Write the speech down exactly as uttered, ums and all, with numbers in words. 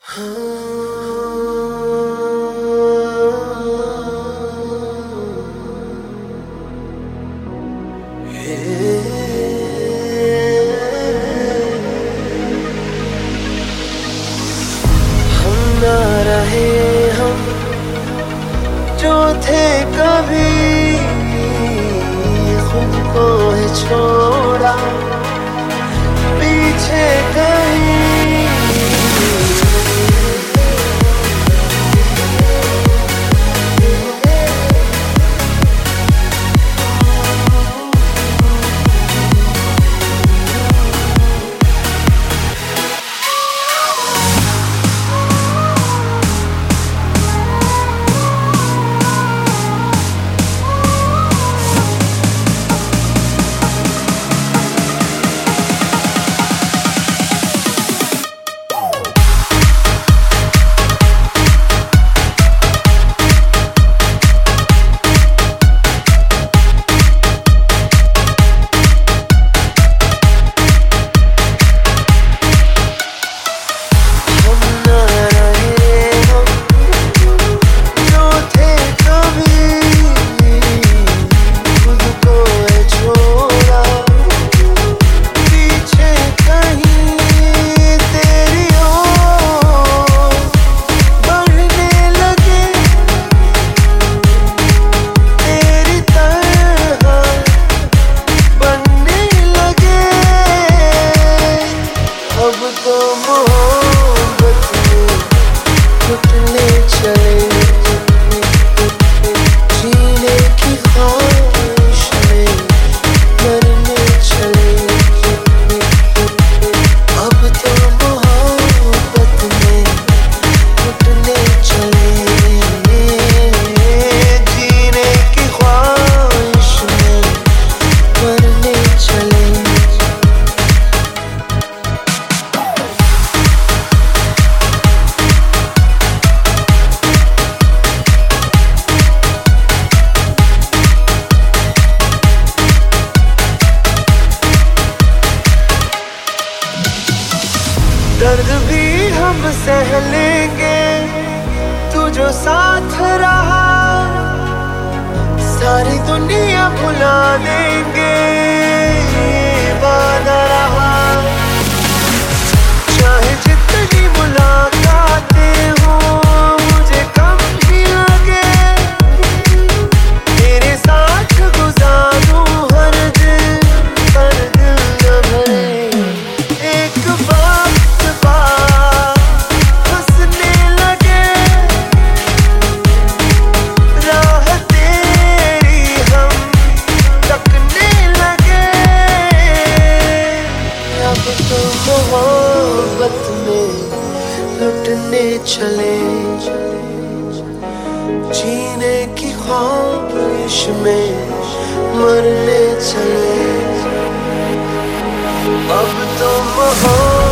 ना रहे हम जो थे कभी, खुद को है छोड़ा पीछे कहीं। दर्द भी हम सह लेंगे, तू जो साथ रहा सारी दुनिया भुला देंगे, वादा रहा। चाहे जितनी मुलाकातें हो मुझे कम ही लगे, तेरे साथ गुजारूं हर दिन, हर दिल न भरे। एक बार मोहब्बत में लुटने चले, जीने की ख्वाहिश में मरने चले। अब तो मोहब्बत